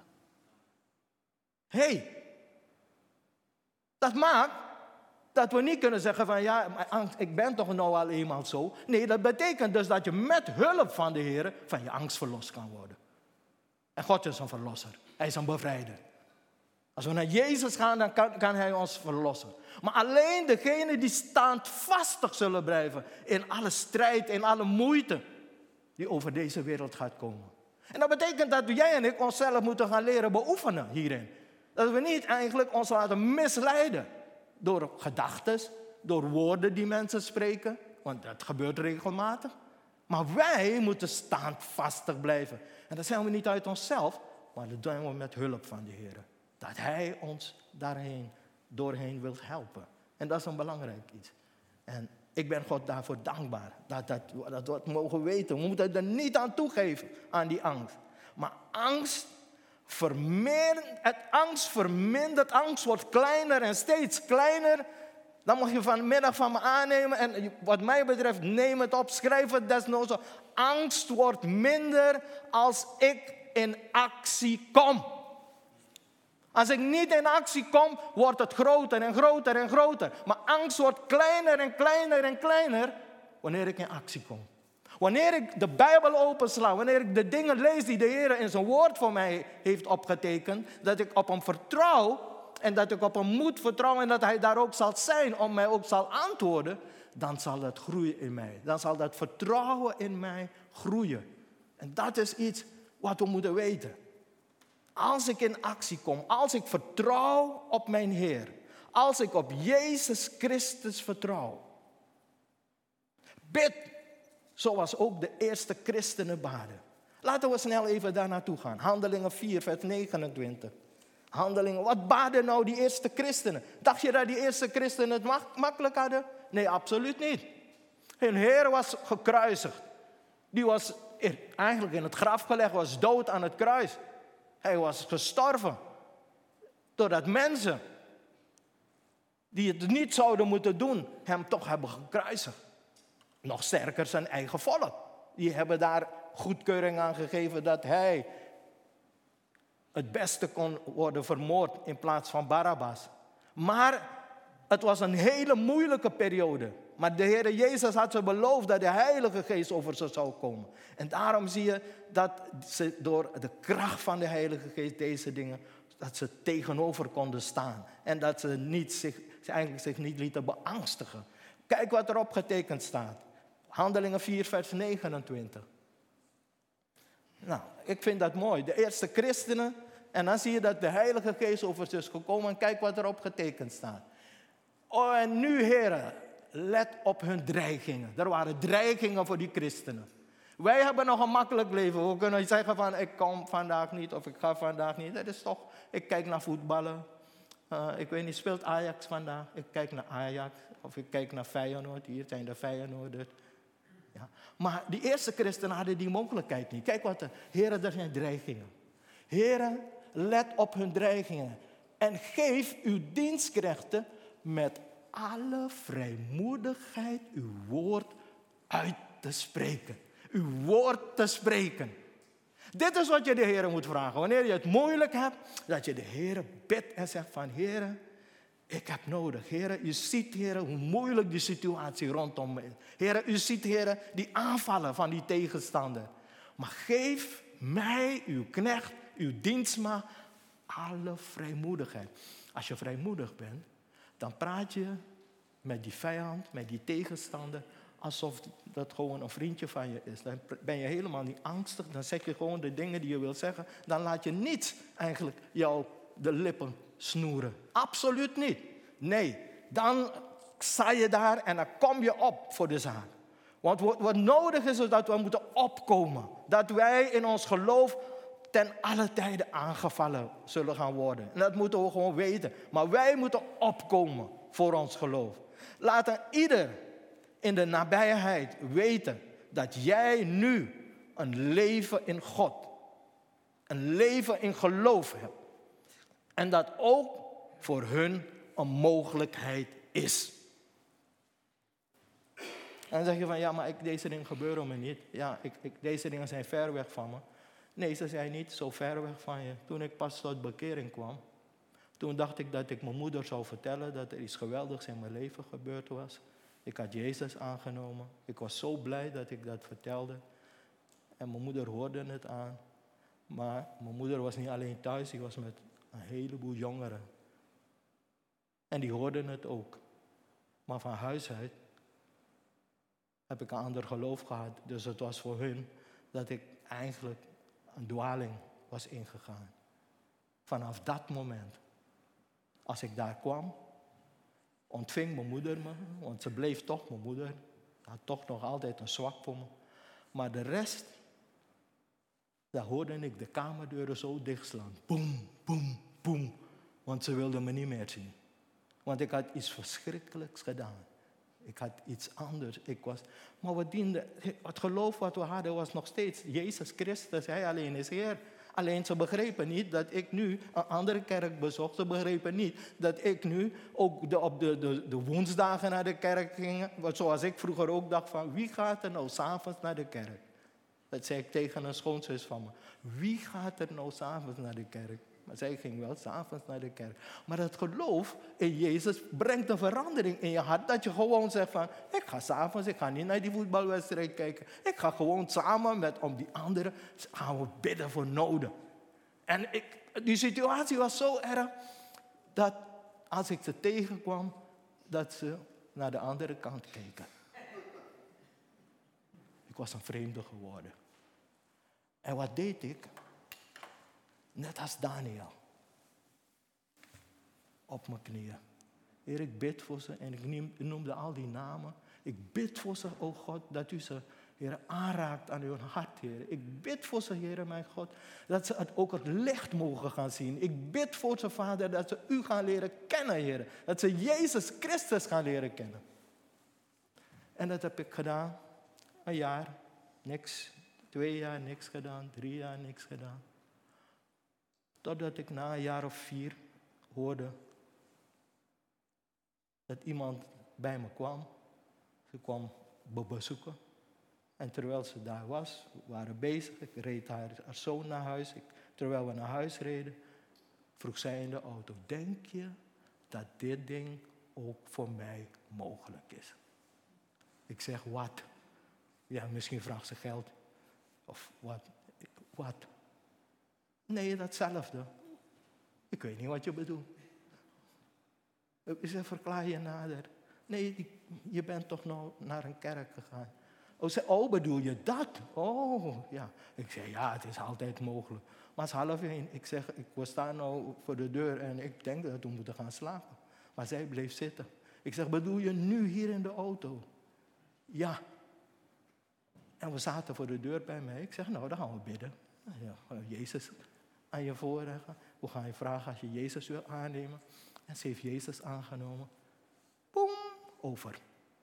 Dat maakt dat we niet kunnen zeggen van ja, ik ben toch nou al eenmaal zo. Nee, dat betekent dus dat je met hulp van de Heer van je angst verlost kan worden. En God is een verlosser. Hij is een bevrijder. Als we naar Jezus gaan, dan kan Hij ons verlossen. Maar alleen degenen die standvastig zullen blijven in alle strijd, in alle moeite die over deze wereld gaat komen. En dat betekent dat jij en ik onszelf moeten gaan leren beoefenen hierin. Dat we niet eigenlijk ons laten misleiden door gedachten, door woorden die mensen spreken. Want dat gebeurt regelmatig. Maar wij moeten standvastig blijven. En dat zijn we niet uit onszelf, maar dat doen we met hulp van de Heer. Dat Hij ons doorheen wil helpen. En dat is een belangrijk iets. En ik ben God daarvoor dankbaar. Dat we het mogen weten. We moeten er niet aan toegeven, aan die angst. Maar angst vermindert. Angst wordt kleiner en steeds kleiner. Dan mag je vanmiddag van me aannemen. En wat mij betreft, neem het op, schrijf het desnoods op. Angst wordt minder als ik in actie kom. Als ik niet in actie kom, wordt het groter en groter en groter. Maar angst wordt kleiner en kleiner en kleiner wanneer ik in actie kom. Wanneer ik de Bijbel opensla, wanneer ik de dingen lees die de Heer in zijn woord voor mij heeft opgetekend, dat ik op hem vertrouw en dat ik op hem moet vertrouwen en dat hij daar ook zal zijn om mij ook zal antwoorden, dan zal het groeien in mij. Dan zal dat vertrouwen in mij groeien. En dat is iets wat we moeten weten. Als ik in actie kom, als ik vertrouw op mijn Heer, als ik op Jezus Christus vertrouw, bid zoals ook de eerste christenen baden. Laten we snel even daar naartoe gaan. Handelingen 4, vers 29. Handelingen, wat baden nou die eerste christenen? Dacht je dat die eerste christenen het makkelijk hadden? Nee, absoluut niet. Hun Heer was gekruisigd. Die was eigenlijk in het graf gelegd, was dood aan het kruis. Hij was gestorven. Doordat mensen die het niet zouden moeten doen, hem toch hebben gekruisigd. Nog sterker zijn eigen volk. Die hebben daar goedkeuring aan gegeven dat hij het beste kon worden vermoord in plaats van Barabbas. Maar het was een hele moeilijke periode. Maar de Heer Jezus had ze beloofd dat de Heilige Geest over ze zou komen. En daarom zie je dat ze door de kracht van de Heilige Geest deze dingen, dat ze tegenover konden staan. En dat ze zich niet lieten beangstigen. Kijk wat erop getekend staat. Handelingen 4, vers 29. Nou, ik vind dat mooi. De eerste christenen. En dan zie je dat de Heilige Geest over ze is gekomen. En kijk wat erop getekend staat. Oh, en nu, heren, let op hun dreigingen. Er waren dreigingen voor die christenen. Wij hebben nog een makkelijk leven. We kunnen zeggen van, ik kom vandaag niet of ik ga vandaag niet. Dat is toch, ik kijk naar voetballen. Ik weet niet, speelt Ajax vandaag? Ik kijk naar Ajax. Of ik kijk naar Feyenoord. Hier zijn de Feyenoorders. Ja. Maar die eerste christenen hadden die mogelijkheid niet. Kijk wat, heren, er zijn dreigingen. Heren, let op hun dreigingen. En geef uw dienstknechten met alle vrijmoedigheid uw woord uit te spreken. Uw woord te spreken. Dit is wat je de Heer moet vragen. Wanneer je het moeilijk hebt, dat je de Heer bidt en zegt van, Heer, ik heb nodig. Heer, u ziet, Heer, hoe moeilijk die situatie rondom me is. Heer, u ziet, Heer, die aanvallen van die tegenstander. Maar geef mij, uw knecht, uw dienstmaagd, alle vrijmoedigheid. Als je vrijmoedig bent, dan praat je met die vijand, met die tegenstander, alsof dat gewoon een vriendje van je is. Dan ben je helemaal niet angstig. Dan zeg je gewoon de dingen die je wil zeggen. Dan laat je niets eigenlijk jou de lippen snoeren. Absoluut niet. Nee, dan sta je daar en dan kom je op voor de zaak. Want wat nodig is dat we moeten opkomen. Dat wij in ons geloof ten alle tijden aangevallen zullen gaan worden. En dat moeten we gewoon weten. Maar wij moeten opkomen voor ons geloof. Laat ieder in de nabijheid weten dat jij nu een leven in God, een leven in geloof hebt. En dat ook voor hun een mogelijkheid is. En dan zeg je van, ja, maar deze dingen gebeuren me niet. Ja, deze dingen zijn ver weg van me. Nee, ze zijn niet zo ver weg van je. Toen ik pas tot bekering kwam, toen dacht ik dat ik mijn moeder zou vertellen dat er iets geweldigs in mijn leven gebeurd was. Ik had Jezus aangenomen. Ik was zo blij dat ik dat vertelde. En mijn moeder hoorde het aan. Maar mijn moeder was niet alleen thuis, die was met een heleboel jongeren. En die hoorden het ook. Maar van huis uit heb ik een ander geloof gehad. Dus het was voor hun dat ik eigenlijk een dwaling was ingegaan. Vanaf dat moment, als ik daar kwam, ontving mijn moeder me, want ze bleef toch mijn moeder. Ze had toch nog altijd een zwak voor me. Maar de rest, daar hoorde ik de kamerdeuren zo dichtslaan. Boem, boem, boem. Want ze wilden me niet meer zien. Want ik had iets verschrikkelijks gedaan. Ik had iets anders. Maar we dienden, het geloof wat we hadden was nog steeds Jezus Christus. Hij alleen is Heer. Alleen ze begrepen niet dat ik nu een andere kerk bezocht. Ze begrepen niet dat ik nu ook op de woensdagen naar de kerk ging. Zoals ik vroeger ook dacht van, wie gaat er nou 's avonds naar de kerk? Dat zei ik tegen een schoonzus van me. Wie gaat er nou 's avonds naar de kerk? Maar zij ging wel 's avonds naar de kerk. Maar het geloof in Jezus brengt een verandering in je hart. Dat je gewoon zegt van, ik ga 's avonds, ik ga niet naar die voetbalwedstrijd kijken. Ik ga gewoon samen met die anderen, gaan we bidden voor noden. En die situatie was zo erg, dat als ik ze tegenkwam, dat ze naar de andere kant keken. Ik was een vreemde geworden. En wat deed ik? Net als Daniel. Op mijn knieën. Heer, ik bid voor ze en ik noemde al die namen. Ik bid voor ze, o God, dat u ze, Heer, aanraakt aan uw hart, Heer. Ik bid voor ze, Heer, mijn God, dat ze ook het licht mogen gaan zien. Ik bid voor ze, Vader, dat ze u gaan leren kennen, Heer. Dat ze Jezus Christus gaan leren kennen. En dat heb ik gedaan. 1 jaar, niks. 2 jaar, niks gedaan. 3 jaar, niks gedaan. Totdat ik na 1 jaar of 4 hoorde dat iemand bij me kwam. Ze kwam me bezoeken. En terwijl ze daar was, we waren bezig. Ik reed haar zoon naar huis. Terwijl we naar huis reden, vroeg zij in de auto, denk je dat dit ding ook voor mij mogelijk is? Ik zeg, wat? Ja, misschien vraagt ze geld. Of wat? Wat? Nee, datzelfde. Ik weet niet wat je bedoelt. Ik zeg, verklaar je nader. Nee, je bent toch nou naar een kerk gegaan. Oh, bedoel je dat? Oh, ja. Ik zeg, ja, het is altijd mogelijk. Maar het is 12:30. Ik zeg, we staan nou voor de deur en ik denk dat we moeten gaan slapen. Maar zij bleef zitten. Ik zeg, bedoel je nu hier in de auto? Ja. En we zaten voor de deur bij mij. Ik zeg, nou, dan gaan we bidden. Ja, Jezus aan je voorleggen. We gaan je vragen als je Jezus wil aannemen. En ze heeft Jezus aangenomen. Boem, over.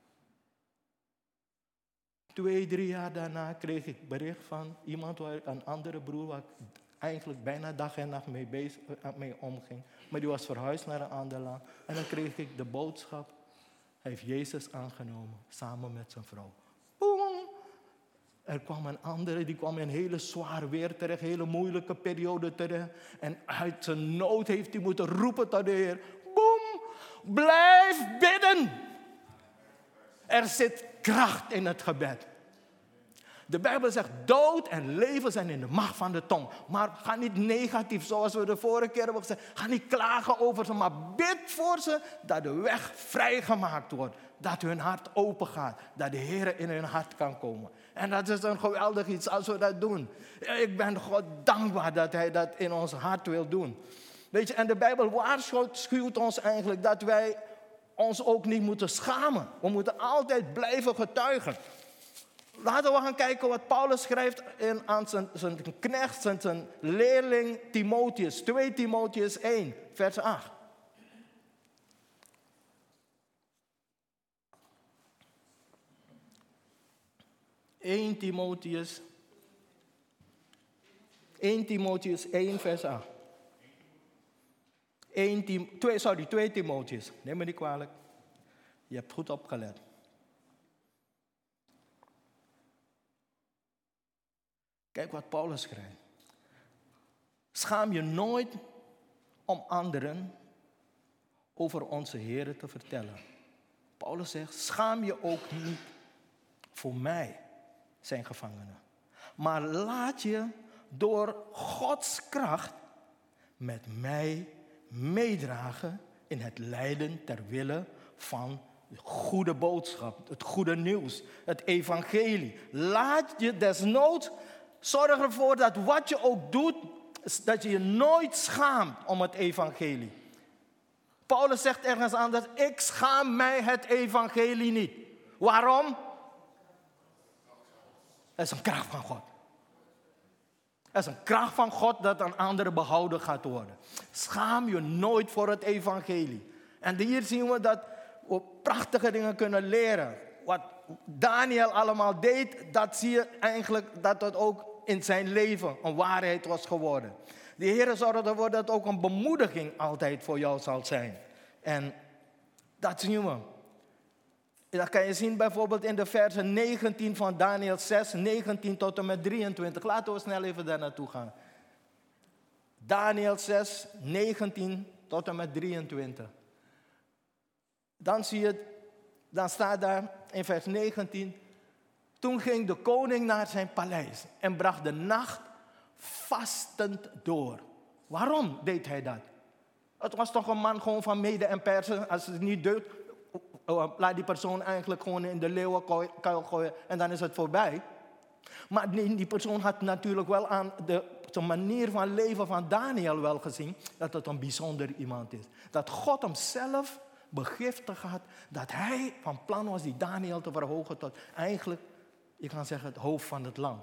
2, 3 jaar daarna kreeg ik bericht van iemand, een andere broer, waar ik eigenlijk bijna dag en nacht mee omging. Maar die was verhuisd naar een ander land. En dan kreeg ik de boodschap, hij heeft Jezus aangenomen, samen met zijn vrouw. Boem. Er kwam een andere, die kwam in een hele zwaar weer terecht, een hele moeilijke periode terecht. En uit zijn nood heeft hij moeten roepen tot de Heer. Boem, blijf bidden. Er zit kracht in het gebed. De Bijbel zegt, dood en leven zijn in de macht van de tong. Maar ga niet negatief, zoals we de vorige keer hebben gezegd. Ga niet klagen over ze, maar bid voor ze dat de weg vrijgemaakt wordt. Dat hun hart open gaat. Dat de Heer in hun hart kan komen. En dat is een geweldig iets als we dat doen. Ik ben God dankbaar dat Hij dat in ons hart wil doen. Weet je, en de Bijbel waarschuwt ons eigenlijk dat wij ons ook niet moeten schamen. We moeten altijd blijven getuigen. Laten we gaan kijken wat Paulus schrijft aan zijn knecht, zijn leerling Timotheus. 2 Timotheus 1, vers 8. (1 Timotheus 1, vers 8. 2 Timotheus. Neem me niet kwalijk. Je hebt goed opgelet. Kijk wat Paulus schrijft. Schaam je nooit om anderen over onze Heer te vertellen. Paulus zegt, schaam je ook niet voor mij, zijn gevangene. Maar laat je door Gods kracht met mij meedragen in het lijden ter wille van de goede boodschap, het goede nieuws, het evangelie. Laat je desnoods, zorg ervoor dat wat je ook doet, dat je je nooit schaamt om het evangelie. Paulus zegt ergens anders, ik schaam mij het evangelie niet. Waarom? Het is een kracht van God. Het is een kracht van God dat aan anderen behouden gaat worden. Schaam je nooit voor het evangelie. En hier zien we dat we prachtige dingen kunnen leren. Wat Daniel allemaal deed, dat zie je eigenlijk dat het ook in zijn leven een waarheid was geworden. De Heer zorgt ervoor dat het ook een bemoediging altijd voor jou zal zijn. En dat zien we. Dat kan je zien bijvoorbeeld in de versen 19 van Daniel 6, 19 tot en met 23. Laten we snel even daar naartoe gaan. Daniel 6, 19 tot en met 23. Dan zie je, dan staat daar in vers 19. Toen ging de koning naar zijn paleis en bracht de nacht vastend door. Waarom deed hij dat? Het was toch een man gewoon van Mede en Persen. Als het niet deed, laat die persoon eigenlijk gewoon in de leeuwenkuil gooien en dan is het voorbij. Maar die persoon had natuurlijk wel aan de manier van leven van Daniel wel gezien dat het een bijzonder iemand is. Dat God hem zelf begiftigd had, dat hij van plan was die Daniel te verhogen tot eigenlijk, je kan zeggen, het hoofd van het land.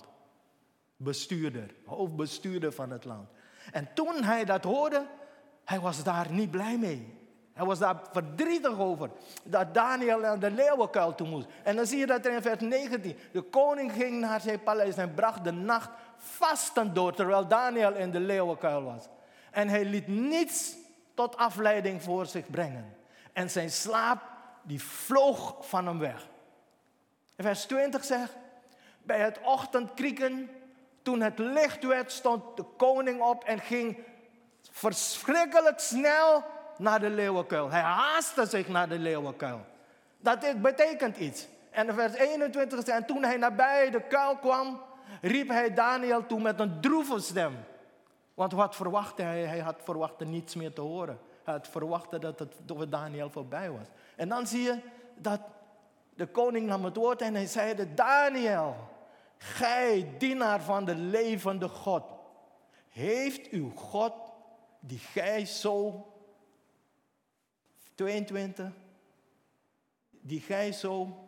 Hoofdbestuurder van het land. En toen hij dat hoorde, hij was daar niet blij mee. Hij was daar verdrietig over, dat Daniel naar de leeuwenkuil toe moest. En dan zie je dat er in vers 19, de koning ging naar zijn paleis en bracht de nacht vastend door, terwijl Daniel in de leeuwenkuil was. En hij liet niets tot afleiding voor zich brengen. En zijn slaap, die vloog van hem weg. En vers 20 zegt, bij het ochtendkrieken, toen het licht werd, stond de koning op en ging verschrikkelijk snel naar de leeuwenkuil. Hij haastte zich naar de leeuwenkuil. Dat betekent iets. En vers 21 zegt, en toen hij nabij de kuil kwam, riep hij Daniel toe met een droeve stem. Want wat verwachtte hij? Hij had verwacht niets meer te horen. Hij had verwacht dat het door Daniel voorbij was. En dan zie je dat de koning nam het woord en hij zeide, Daniel, gij dienaar van de levende God, heeft uw God, die gij zo, 22, die gij zo,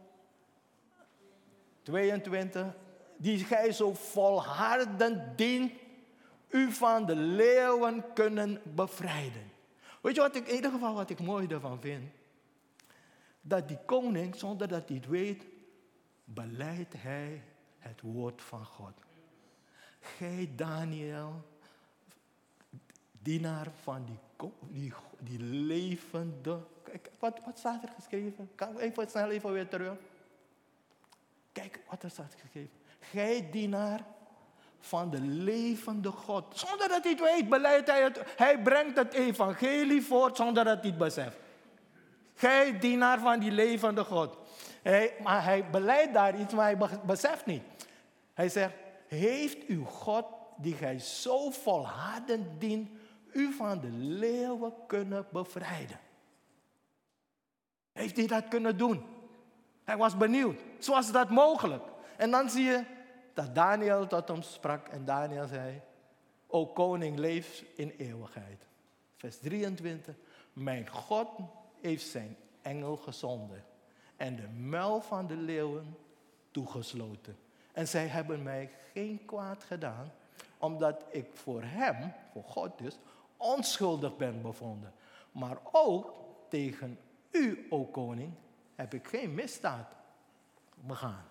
22, die gij zo volhardend dient, u van de leeuwen kunnen bevrijden. Weet je wat ik in ieder geval wat ik mooi ervan vind? Dat die koning, zonder dat hij het weet, beleidt hij het woord van God. Gij Daniel, dienaar van die levende... Kijk, wat staat er geschreven? Kan ik snel even weer terug? Kijk wat er staat geschreven. Gij dienaar van de levende God. Zonder dat hij het weet, beleidt hij het. Hij brengt het evangelie voort zonder dat hij het beseft. Gij dienaar van die levende God. Maar hij beleidt daar iets, maar hij beseft niet. Hij zegt, heeft uw God, die gij zo volhardend dient, u van de leeuwen kunnen bevrijden? Heeft hij dat kunnen doen? Hij was benieuwd. Zoals dat mogelijk? En dan zie je dat Daniel tot hem sprak. En Daniel zei, o koning, leef in eeuwigheid. Vers 23. Mijn God heeft zijn engel gezonden. En de muil van de leeuwen toegesloten. En zij hebben mij geen kwaad gedaan. Omdat ik voor hem, voor God dus, onschuldig ben bevonden. Maar ook tegen u, o koning, heb ik geen misdaad begaan.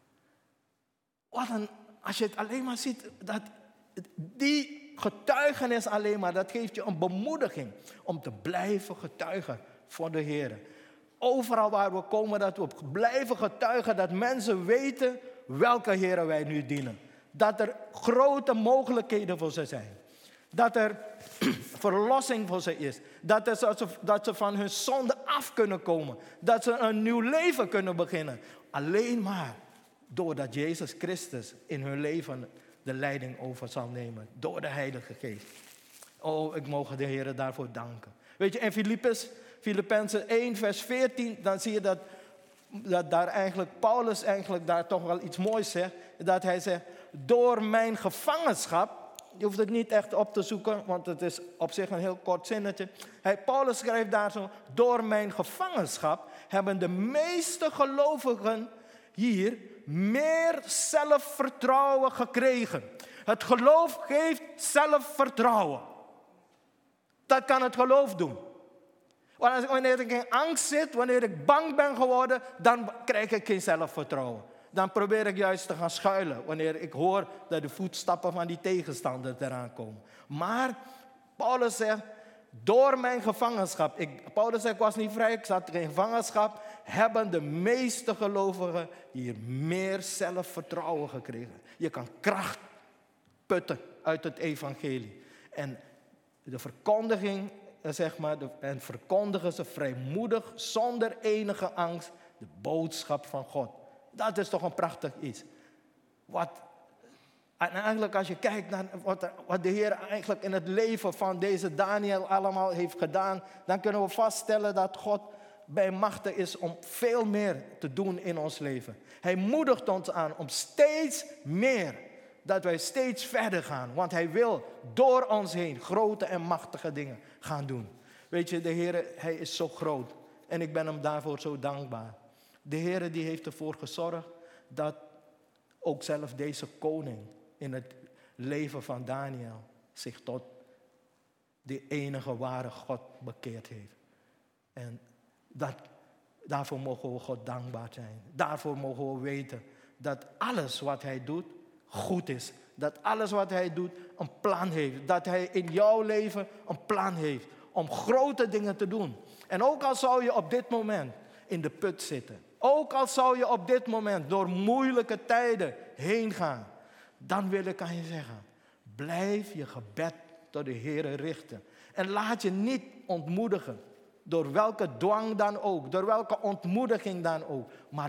Als je het alleen maar ziet, die getuigenis alleen maar, dat geeft je een bemoediging om te blijven getuigen voor de Heer. Overal waar we komen, dat we blijven getuigen, dat mensen weten welke Heer wij nu dienen. Dat er grote mogelijkheden voor ze zijn. Dat er verlossing voor ze is. Dat ze van hun zonde af kunnen komen. Dat ze een nieuw leven kunnen beginnen. Alleen maar doordat Jezus Christus in hun leven de leiding over zal nemen. Door de Heilige Geest. Oh, ik mogen de Heer daarvoor danken. Weet je, in Filippenzen 1 vers 14, dan zie je dat daar eigenlijk Paulus eigenlijk daar toch wel iets moois zegt. Dat hij zegt, door mijn gevangenschap. Je hoeft het niet echt op te zoeken, want het is op zich een heel kort zinnetje. Paulus schrijft daar zo, door mijn gevangenschap hebben de meeste gelovigen hier meer zelfvertrouwen gekregen. Het geloof geeft zelfvertrouwen. Dat kan het geloof doen. Wanneer ik in angst zit, wanneer ik bang ben geworden, dan krijg ik geen zelfvertrouwen. Dan probeer ik juist te gaan schuilen wanneer ik hoor dat de voetstappen van die tegenstander eraan komen. Maar Paulus zegt, door mijn gevangenschap, Paulus zegt, ik was niet vrij, ik zat in gevangenschap, hebben de meeste gelovigen hier meer zelfvertrouwen gekregen. Je kan kracht putten uit het evangelie. En de verkondiging, zeg maar, en verkondigen ze vrijmoedig, zonder enige angst, de boodschap van God. Dat is toch een prachtig iets. En eigenlijk als je kijkt naar wat de Heer eigenlijk in het leven van deze Daniel allemaal heeft gedaan, dan kunnen we vaststellen dat God bij machten is om veel meer te doen in ons leven. Hij moedigt ons aan om steeds meer, dat wij steeds verder gaan. Want hij wil door ons heen grote en machtige dingen gaan doen. Weet je, de Heer, hij is zo groot. En ik ben hem daarvoor zo dankbaar. De Heer die heeft ervoor gezorgd dat ook zelf deze koning in het leven van Daniel zich tot de enige ware God bekeerd heeft. En daarvoor mogen we God dankbaar zijn. Daarvoor mogen we weten dat alles wat hij doet goed is. Dat alles wat hij doet een plan heeft. Dat hij in jouw leven een plan heeft om grote dingen te doen. En ook al zou je op dit moment in de put zitten. Ook al zou je op dit moment door moeilijke tijden heen gaan. Dan wil ik aan je zeggen, blijf je gebed tot de Heer richten. En laat je niet ontmoedigen door welke dwang dan ook. Door welke ontmoediging dan ook. Maar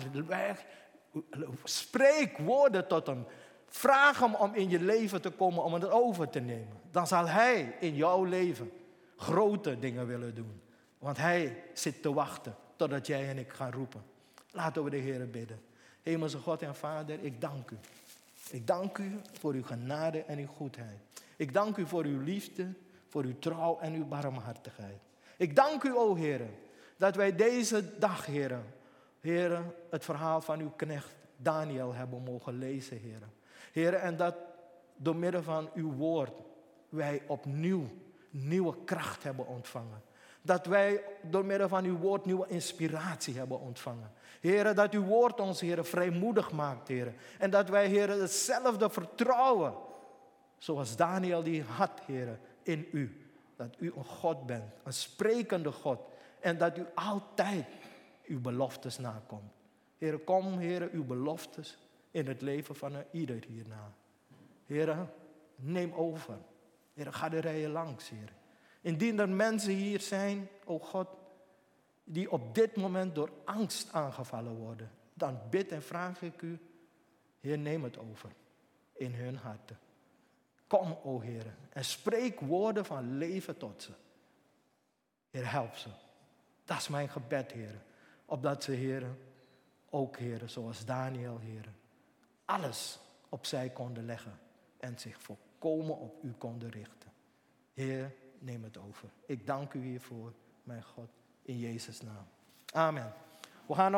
spreek woorden tot hem. Vraag hem om in je leven te komen om het over te nemen. Dan zal hij in jouw leven grote dingen willen doen. Want hij zit te wachten totdat jij en ik gaan roepen. Laten we de Heer bidden. Hemelse God en Vader, ik dank u. Ik dank u voor uw genade en uw goedheid. Ik dank u voor uw liefde, voor uw trouw en uw barmhartigheid. Ik dank u, o Heer, dat wij deze dag, Heer, het verhaal van uw knecht Daniel hebben mogen lezen, Heer. Heer, en dat door middel van uw woord wij opnieuw nieuwe kracht hebben ontvangen. Dat wij door middel van uw woord nieuwe inspiratie hebben ontvangen. Heer, dat uw woord ons, Heer, vrijmoedig maakt, Heer. En dat wij, Heer, hetzelfde vertrouwen, zoals Daniel die had, Heer, in u. Dat u een God bent, een sprekende God. En dat u altijd uw beloftes nakomt. Heer, kom, Heer, uw beloftes in het leven van ieder hierna. Heer, neem over. Heer, ga de rijen langs, Heer. Indien er mensen hier zijn, o God, die op dit moment door angst aangevallen worden, dan bid en vraag ik u, Heer, neem het over. in hun harten. Kom, o Heer, en spreek woorden van leven tot ze. Heer, help ze. Dat is mijn gebed, Heer. Opdat ze, Heer, ook, Heer, zoals Daniel, Heer, alles opzij konden leggen en zich volkomen op u konden richten. Heer, neem het over. Ik dank u hiervoor, mijn God, in Jezus' naam. Amen. We gaan